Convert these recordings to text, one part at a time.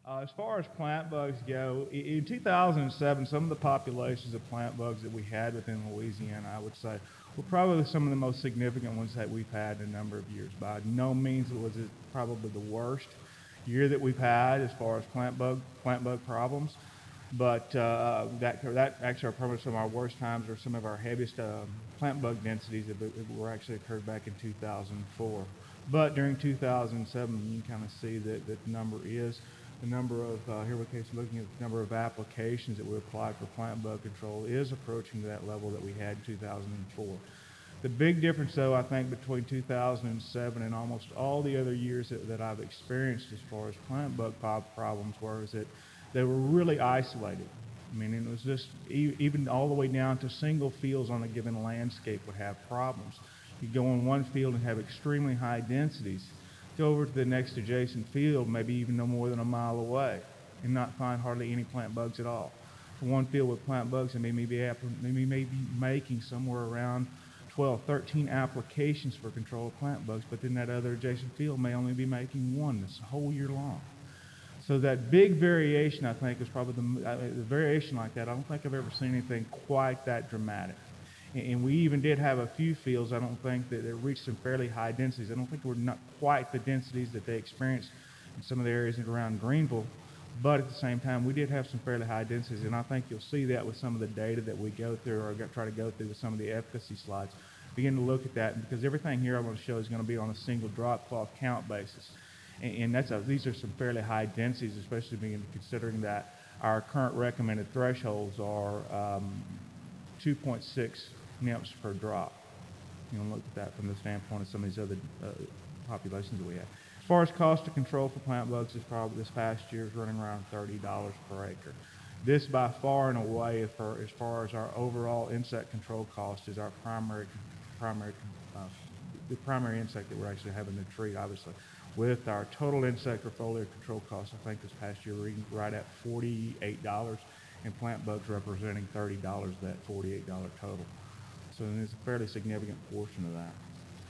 As far as plant bugs go, in 2007, some of the populations of plant bugs that we had within Louisiana, I would say, were probably some of the most significant ones that we've had in a number of years. By no means was it probably the worst year that we've had as far as plant bug problems, but that actually are probably some of our worst times or some of our heaviest plant bug densities that were actually occurred back in 2004. But during 2007, you can kind of see that the number is the number of here we're looking at the number of applications that we applied for plant bug control is approaching that level that we had in 2004. The big difference, though, I think, between 2007 and almost all the other years that I've experienced as far as plant bug problems were is that they were really isolated. I mean, it was just even all the way down to single fields on a given landscape would have problems. You go in one field and have extremely high densities. Go over to the next adjacent field, maybe even no more than a mile away, and not find hardly any plant bugs at all. For one field with plant bugs, they may be making somewhere around 12, 13 applications for control of plant bugs, but then that other adjacent field may only be making one this whole year long. So that big variation, I think, is probably the variation like that. I don't think I've ever seen anything quite that dramatic. And we even did have a few fields, I don't think, that reached some fairly high densities. I don't think we're not quite the densities that they experienced in some of the areas around Greenville, but at the same time, we did have some fairly high densities, and I think you'll see that with some of the data that we go through or try to go through with some of the efficacy slides. Begin to look at that, because everything here I'm going to show is going to be on a single drop cloth count basis. And these are some fairly high densities, especially considering that our current recommended thresholds are 2.6 nymphs per drop. You know, look at that from the standpoint of some of these other populations that we have. As far as cost of control for plant bugs, is probably this past year is running around $30 per acre. This by far and away, as far as our overall insect control cost, is our the primary insect that we're actually having to treat, obviously. With our total insect or foliar control cost, I think this past year we're right at $48, and plant bugs representing $30 of that $48 total. So it's a fairly significant portion of that.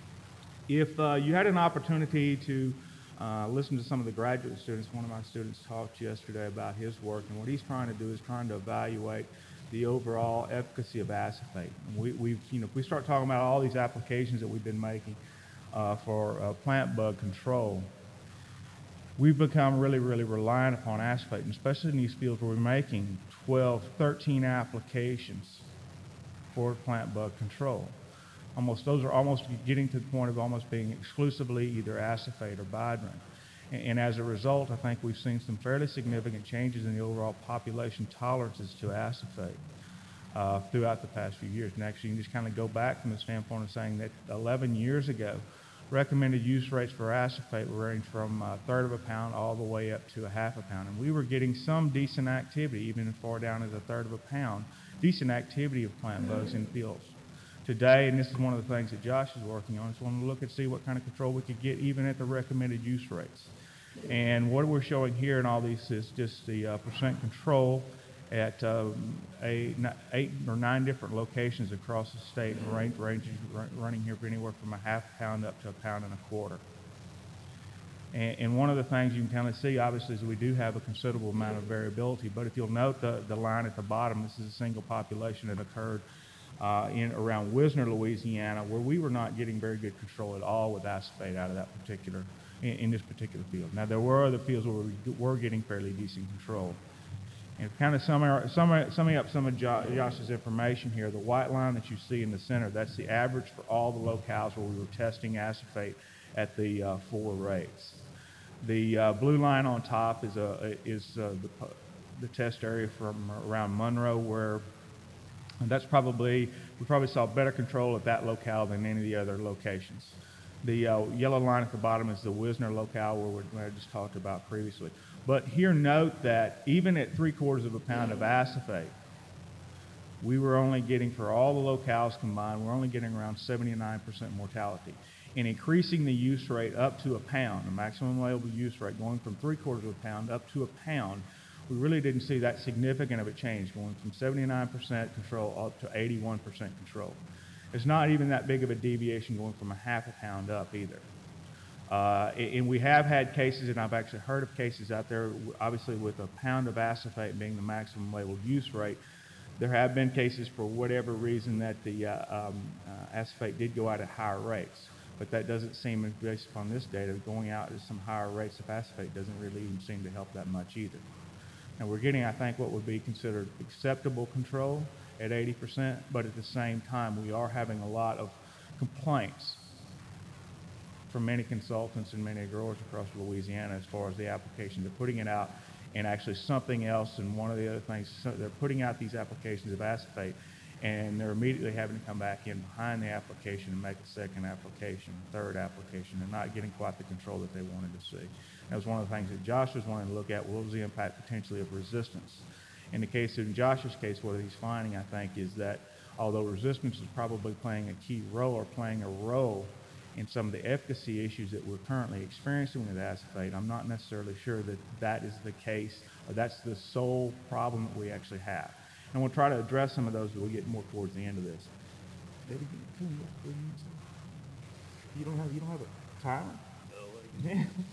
If you had an opportunity to listen to some of the graduate students, one of my students talked yesterday about his work, and what he's trying to do is trying to evaluate the overall efficacy of acephate. If we start talking about all these applications that we've been making for plant bug control, we've become really, really reliant upon acephate, and especially in these fields where we're making 12, 13 applications for plant bug control. Those are almost getting to the point of almost being exclusively either acephate or bidrin. And as a result, I think we've seen some fairly significant changes in the overall population tolerances to acephate throughout the past few years. And actually, you can just kind of go back from the standpoint of saying that 11 years ago, recommended use rates for acephate were ranging from a third of a pound all the way up to a half a pound. And we were getting some decent activity, even as far down as a third of a pound, decent activity of plant bugs in fields. Today, and this is one of the things that Josh is working on, is wanting to look and see what kind of control we could get even at the recommended use rates. And what we're showing here in all these is just the percent control at 8 or 9 different locations across the state, running here for anywhere from a half pound up to a pound and a quarter. And one of the things you can kind of see, obviously, is we do have a considerable amount of variability. But if you'll note the line at the bottom, this is a single population that occurred around Wisner, Louisiana, where we were not getting very good control at all with acephate out of that in this particular field. Now, there were other fields where we were getting fairly decent control. And kind of summing up some of Josh's information here, the white line that you see in the center, that's the average for all the locales where we were testing acephate at the 4 rates. The blue line on top is the test area from around Monroe, where we probably saw better control at that locale than any of the other locations. The yellow line at the bottom is the Wisner locale, where I just talked about previously. But here, note that even at 3/4 of a pound of acephate, we were only getting, for all the locales combined, we're only getting around 79% mortality. And increasing the use rate up to a pound, the maximum available use rate, going from 3/4 of a pound up to a pound, we really didn't see that significant of a change, going from 79% control up to 81% control. It's not even that big of a deviation going from a half a pound up either. And we have had cases, and I've actually heard of cases out there, obviously with a pound of acephate being the maximum labeled use rate. There have been cases for whatever reason that the acephate did go out at higher rates. But that doesn't seem, based upon this data, going out at some higher rates of acephate doesn't really even seem to help that much either. Now we're getting, I think, what would be considered acceptable control at 80%, but at the same time, we are having a lot of complaints from many consultants and many growers across Louisiana as far as the application. They're putting it out and actually something else, and one of the other things, so they're putting out these applications of acephate, and they're immediately having to come back in behind the application and make a second application, third application, and not getting quite the control that they wanted to see. That was one of the things that Josh was wanting to look at. What was the impact potentially of resistance? In the case of Josh's case, what he's finding, I think, is that although resistance is probably playing a key role or playing a role in some of the efficacy issues that we're currently experiencing with acephate, I'm not necessarily sure that that is the case, or that's the sole problem that we actually have. And we'll try to address some of those as we get more towards the end of this. You don't have a timer? No.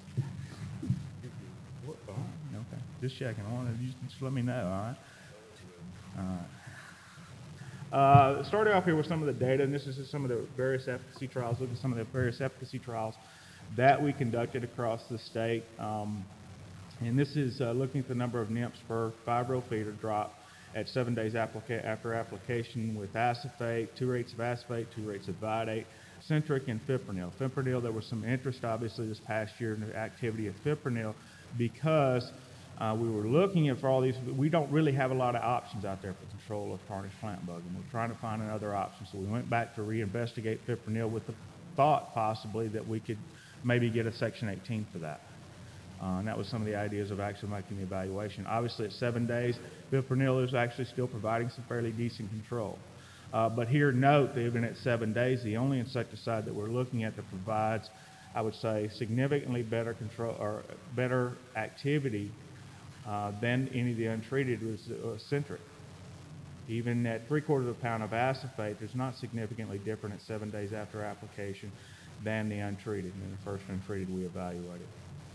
Okay, just checking. I want you just let me know. All right. Starting off here with some of the data, and this is some of the various efficacy trials. Look at some of the various efficacy trials that we conducted across the state. And this is looking at the number of nymphs per 5-row feeder drop at 7 days after application with acephate, 2 rates of acephate, 2 rates of Vidate, Centric, and Fipronil. Fipronil, there was some interest, obviously, this past year in the activity of Fipronil because we were looking at for all these. We don't really have a lot of options out there for control of tarnished plant bug, and we're trying to find another option. So we went back to reinvestigate Fipronil with the thought possibly that we could maybe get a Section 18 for that. And that was some of the ideas of actually making the evaluation. Obviously, at 7 days, Fipronil is actually still providing some fairly decent control. But here, note that even at 7 days, the only insecticide that we're looking at that provides, I would say, significantly better control or better activity than any of the untreated was Centric. Even at 3/4 pound of acephate, there's not significantly different at 7 days after application than the untreated. And the first untreated we evaluated.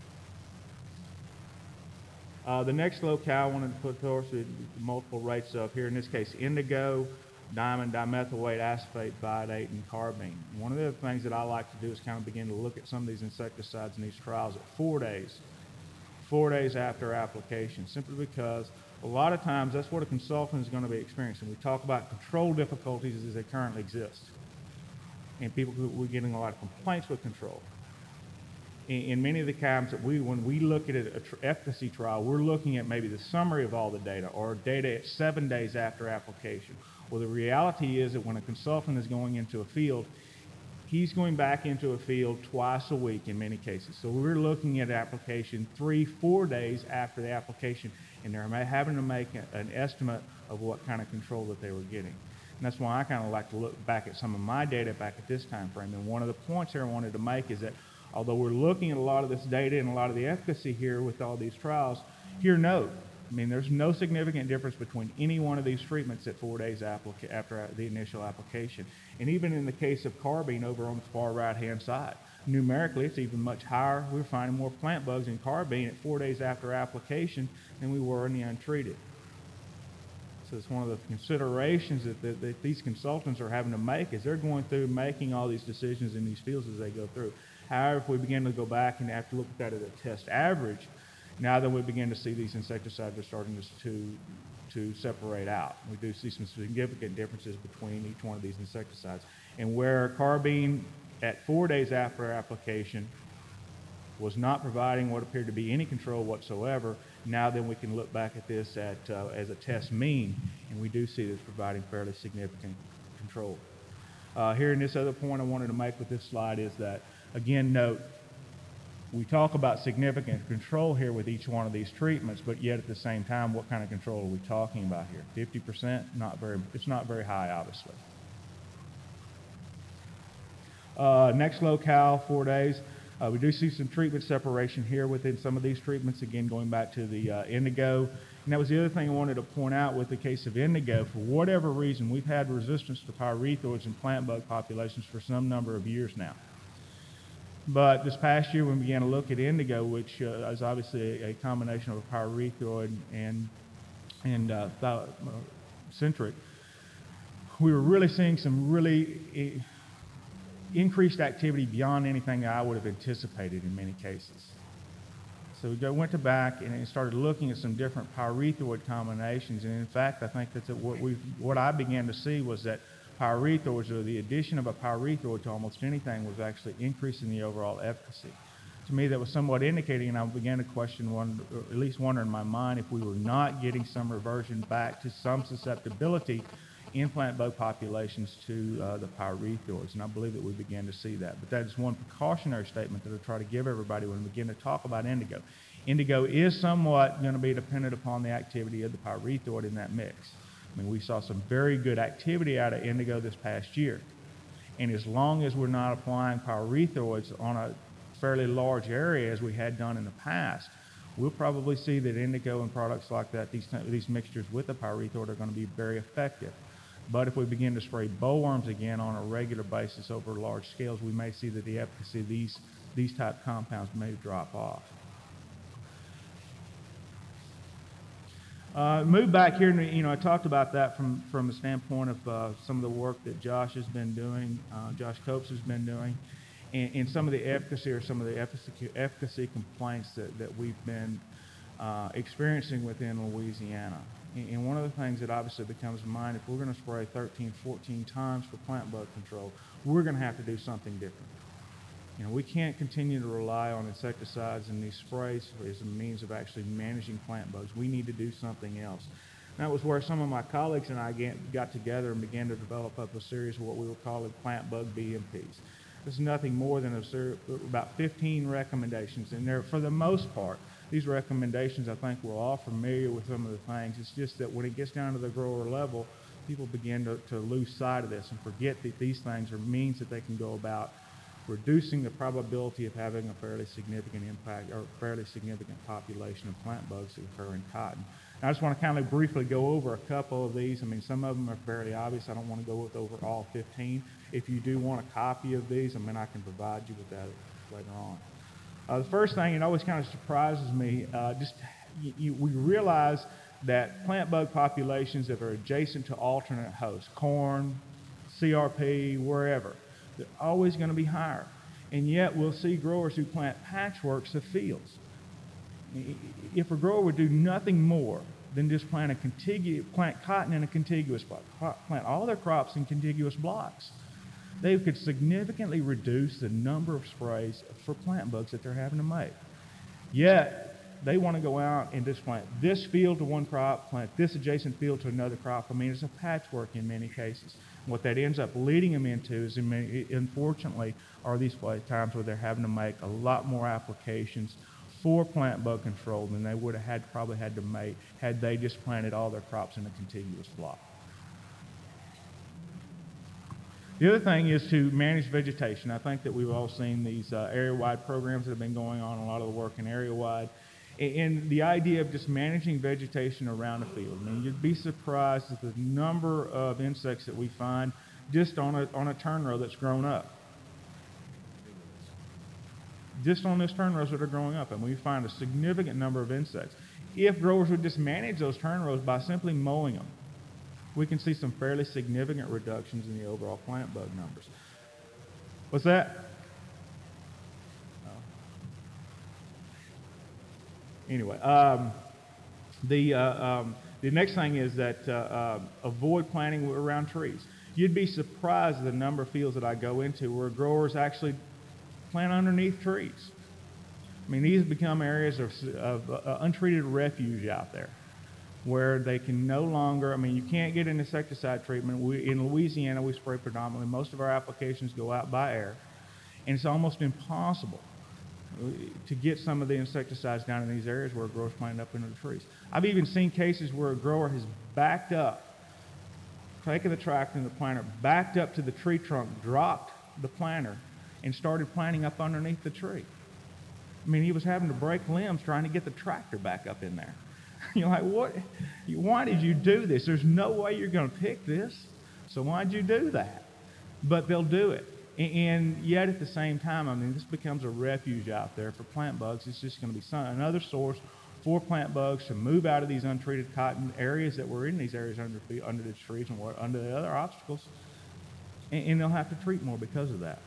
The next locale I wanted to put forth the multiple rates of here, in this case, indigo, diamond, dimethyl-weight, acephate, Vidate, and carbene. One of the things that I like to do is kind of begin to look at some of these insecticides in these trials at 4 days after application, simply because a lot of times that's what a consultant is going to be experiencing. We talk about control difficulties as they currently exist, and we're getting a lot of complaints with control. In many of the times that when we look at an efficacy trial, we're looking at maybe the summary of all the data or data at 7 days after application. Well, the reality is that when a consultant is going into a field, he's going back into a field twice a week in many cases. So we're looking at application 3-4 days after the application, and they're having to make an estimate of what kind of control that they were getting. And that's why I kind of like to look back at some of my data back at this time frame. And one of the points here I wanted to make is that although we're looking at a lot of this data and a lot of the efficacy here with all these trials, here note, I mean, there's no significant difference between any one of these treatments at 4 days after the initial application. And even in the case of carbene over on the far right-hand side, numerically, it's even much higher. We're finding more plant bugs in carbene at 4 days after application than we were in the untreated. So it's one of the considerations that these consultants are having to make as they're going through making all these decisions in these fields as they go through. However, if we begin to go back and have to look at that as a test average, now that we begin to see these insecticides are starting to separate out. We do see some significant differences between each one of these insecticides. And where carbene at 4 days after application was not providing what appeared to be any control whatsoever, now then we can look back at this as a test mean, and we do see this providing fairly significant control. Here in this other point I wanted to make with this slide is that, again, note, we talk about significant control here with each one of these treatments, but yet at the same time, what kind of control are we talking about here? 50%? It's not very high, obviously. Next locale, 4 days. We do see some treatment separation here within some of these treatments, again, going back to the indigo. And that was the other thing I wanted to point out with the case of indigo. For whatever reason, we've had resistance to pyrethroids in plant bug populations for some number of years now. But this past year, when we began to look at indigo, which is obviously a combination of a pyrethroid and centric, we were really seeing some really increased activity beyond anything that I would have anticipated in many cases. So we went back and started looking at some different pyrethroid combinations, and in fact, I think that's what I began to see was that pyrethroids, or the addition of a pyrethroid to almost anything, was actually increasing the overall efficacy. To me, that was somewhat indicating, and I began to question, or at least wonder in my mind, if we were not getting some reversion back to some susceptibility in plant bug populations to the pyrethroids, and I believe that we began to see that. But that is one precautionary statement that I try to give everybody when we begin to talk about indigo. Indigo is somewhat going to be dependent upon the activity of the pyrethroid in that mix. I mean, we saw some very good activity out of indigo this past year, and as long as we're not applying pyrethroids on a fairly large area as we had done in the past, we'll probably see that indigo and products like that, these mixtures with the pyrethroid, are going to be very effective. But if we begin to spray bollworms again on a regular basis over large scales, we may see that the efficacy of these type compounds may drop off. Move back here, and I talked about that from the standpoint of some of the work that Josh has been doing, Josh Copes has been doing, and some of the efficacy, or some of the efficacy complaints that we've been experiencing within Louisiana. And one of the things that obviously becomes in mind, if we're going to spray 13, 14 times for plant bug control, we're going to have to do something different. You know, we can't continue to rely on insecticides and these sprays as a means of actually managing plant bugs. We need to do something else. And that was where some of my colleagues and I got together and began to develop up a series of what we were calling plant bug BMPs. This is nothing more than about 15 recommendations, and they're, for the most part, these recommendations, I think we're all familiar with some of the things. It's just that when it gets down to the grower level, people begin to lose sight of this and forget that these things are means that they can go about reducing the probability of having a fairly significant impact or fairly significant population of plant bugs that occur in cotton. Now, I just want to kind of briefly go over a couple of these. I mean, some of them are fairly obvious. I don't want to go with over all 15. If you do want a copy of these, I mean, I can provide you with that later on. The first thing, it always kind of surprises me, we realize that plant bug populations that are adjacent to alternate hosts, corn, CRP, wherever, they're always going to be higher. And yet we'll see growers who plant patchworks of fields. If a grower would do nothing more than just plant cotton in a contiguous block, plant all their crops in contiguous blocks, they could significantly reduce the number of sprays for plant bugs that they're having to make. Yet, they want to go out and just plant this field to one crop, plant this adjacent field to another crop. I mean, it's a patchwork in many cases. What that ends up leading them into is, unfortunately, are these times where they're having to make a lot more applications for plant bug control than they would have probably had to make had they just planted all their crops in a contiguous block. The other thing is to manage vegetation. I think that we've all seen these area-wide programs that have been going on, a lot of the work in area-wide. And the idea of just managing vegetation around a field. I mean, you'd be surprised at the number of insects that we find just on a turn row that's grown up. Just on those turn rows that are growing up, and we find a significant number of insects. If growers would just manage those turn rows by simply mowing them, we can see some fairly significant reductions in the overall plant bug numbers. What's that? Anyway, the next thing is that avoid planting around trees. You'd be surprised at the number of fields that I go into where growers actually plant underneath trees. I mean, these become areas of untreated refuge out there, where they can no longer, I mean, you can't get an insecticide treatment. In Louisiana, we spray predominantly. Most of our applications go out by air, and it's almost impossible to get some of the insecticides down in these areas where a grower's planted up into the trees. I've even seen cases where a grower has backed up, taken the tractor and the planter, backed up to the tree trunk, dropped the planter, and started planting up underneath the tree. I mean, he was having to break limbs trying to get the tractor back up in there. You're like, what? Why did you do this? There's no way you're going to pick this, so why'd you do that? But they'll do it. And yet at the same time, I mean, this becomes a refuge out there for plant bugs. It's just going to be another source for plant bugs to move out of these untreated cotton areas that were in these areas under the trees and under the other obstacles, and they'll have to treat more because of that.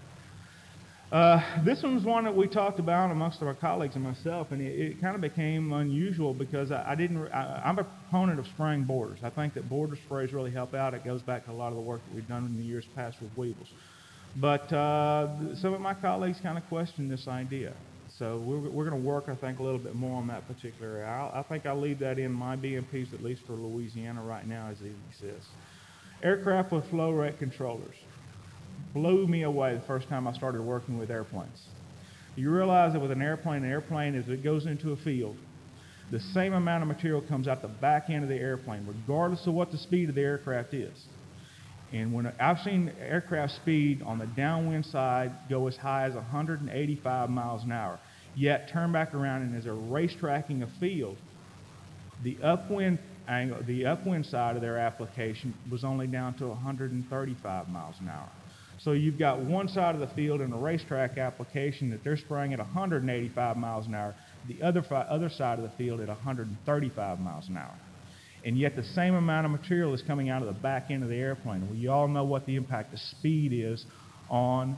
This one was one that we talked about amongst our colleagues and myself, and it kind of became unusual because I'm a proponent of spraying borders. I think that border sprays really help out. It goes back to a lot of the work that we've done in the years past with weevils. But some of my colleagues kind of questioned this idea. So we're going to work, I think, a little bit more on that particular area. I think I'll leave that in my BMPs, at least for Louisiana right now, as it exists. Aircraft with flow rate controllers. Blew me away the first time I started working with airplanes. You realize that with an airplane, as it goes into a field, the same amount of material comes out the back end of the airplane, regardless of what the speed of the aircraft is. And when I've seen aircraft speed on the downwind side go as high as 185 miles an hour, yet turn back around and as they're racetracking a field, the upwind side of their application was only down to 135 miles an hour. So you've got one side of the field in a racetrack application that they're spraying at 185 miles an hour, the other side of the field at 135 miles an hour. And yet the same amount of material is coming out of the back end of the airplane. We all know what the impact of speed is on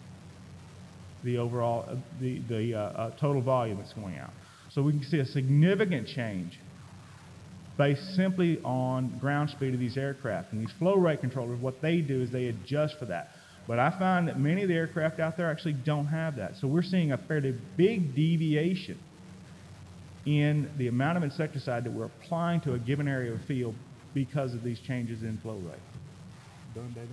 the overall, total volume that's going out. So we can see a significant change based simply on ground speed of these aircraft. And these flow rate controllers, what they do is they adjust for that. But I find that many of the aircraft out there actually don't have that. So we're seeing a fairly big deviation in the amount of insecticide that we're applying to a given area of field because of these changes in flow rate. Done, David?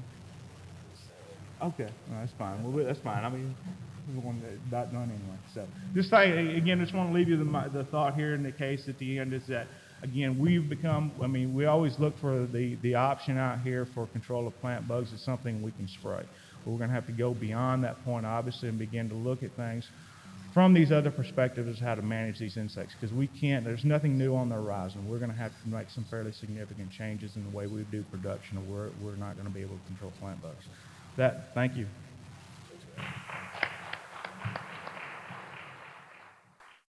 Okay, well, that's fine. Well, that's fine. I mean, we're going to not done anyway. So just again, just want to leave you the thought here in the case at the end is that, again, we've become, I mean, we always look for the option out here for control of plant bugs as something we can spray. But we're going to have to go beyond that point, obviously, and begin to look at things from these other perspectives as how to manage these insects, because we can't, there's nothing new on the horizon. We're going to have to make some fairly significant changes in the way we do production, or we're not going to be able to control plant bugs. Thank you.